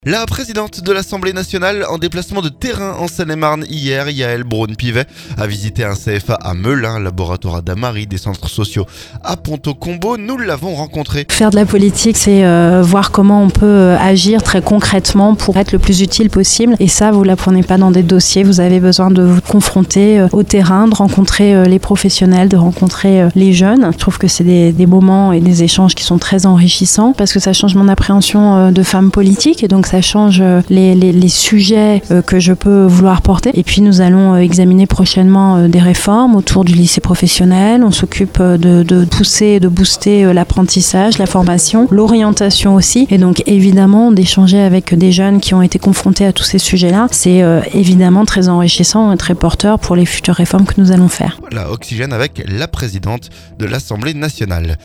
La présidente de l'Assemblée nationale en déplacement de terrain en Seine-et-Marne hier, Yaël Braun-Pivet, a visité un CFA à Melun, laboratoire d'Amari, des centres sociaux à Ponto-Combo. Nous l'avons rencontré. Faire de la politique, c'est voir comment on peut agir très concrètement pour être le plus utile possible. Et ça, vous ne l'apprenez pas dans des dossiers. Vous avez besoin de vous confronter au terrain, de rencontrer les professionnels, de rencontrer les jeunes. Je trouve que c'est des moments et des échanges qui sont très enrichissants parce que ça change mon appréhension de femme politique et donc ça change les sujets que je peux vouloir porter. Et puis nous allons examiner prochainement des réformes autour du lycée professionnel. On s'occupe de pousser, de booster l'apprentissage, la formation, l'orientation aussi. Et donc évidemment d'échanger avec des jeunes qui ont été confrontés à tous ces sujets-là, c'est évidemment très enrichissant et très porteur pour les futures réformes que nous allons faire. Voilà, Oxygène avec la présidente de l'Assemblée nationale.